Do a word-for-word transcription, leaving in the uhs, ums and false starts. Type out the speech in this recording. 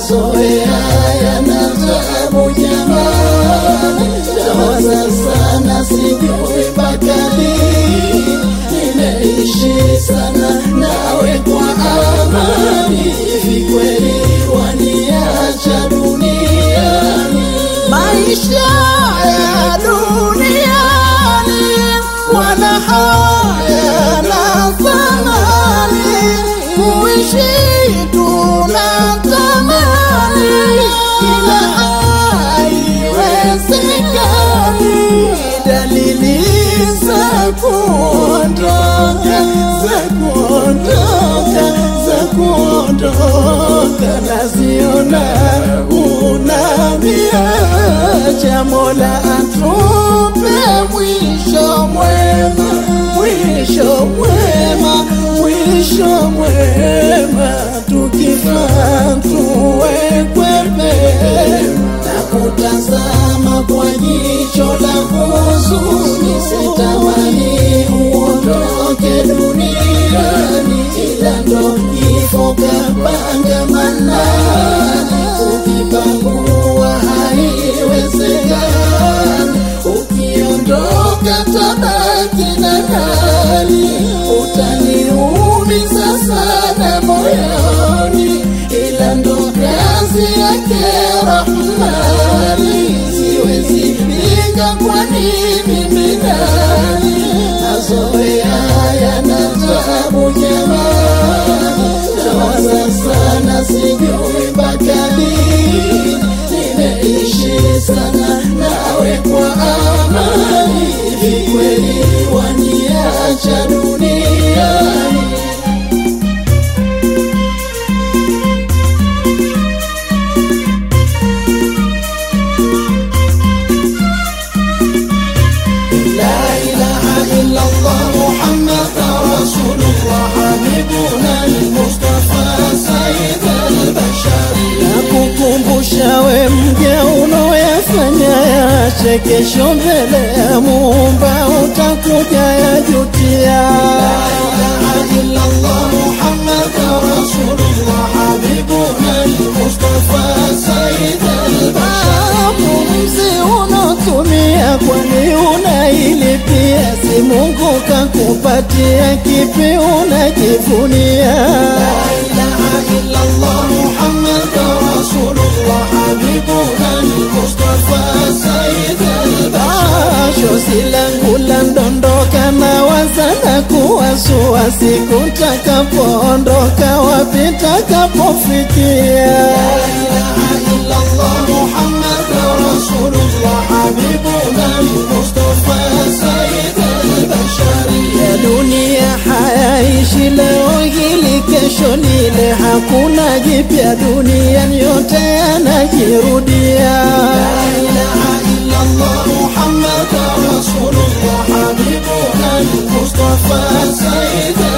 mazoea yana tabu jamani, nawaza sana sijui mpaka lini, nimeishi sana nawe kwa amani, hivi kweli waniacha duniani? Maisha ya duniani wana haya na thamani, kuishi tunatamani, ila haiwezekani. Dalili za kuondoka, za kuondoka, za kuondoka naziona, unaniacha. Mola atupe mwisho mwema, mwisho mwema, mwisho mwema, tukifa tuwekwe pema. Nakutazama kwa jicho la huzuni, sitamani uondoke duniani, ila ndo kifo kapanga manani, ukipangua haiwezekani, ukiondoka tabaki na nani, utaniumiza sana moyoni, ila ndo kazi yake Rahmani, siwezi pinga kwani mimi nani, mazoea yana tabu jamani, nawaza sana sijui mpaka lini, nimeishi sana nawe kwa amani, hivi kweli waniacha duniani? Nakukumbusha mja unoyafanya yache, kesho mbele ya Muumba utakuja yajutia. La ilaha illallah Muhammadur Rasulullah, habibuna al-Mustafa sayyid al-bashar. Pumzi unatumia kwani unailipia, si Mungu kakupatia, kipi unajivunia? La ilaha illallah Muhammadur Rasulullah, habibuna al-Mustafa sayyid al-bashar. Shozi langu landondoka na wazana kuwasua, siku takapoondoka wapi takapofikia. La ilaha illallah Muhammadur Rasulullah, habibuna al-Mustafa sayyid al-bashar. Ya dunia hayaishi leo hili kesho lile, hakuna jipya duniani, yote yanajirudia. La ilaha illallah Muhammadur Rasulullah, habibuna al-Mustafa sayyid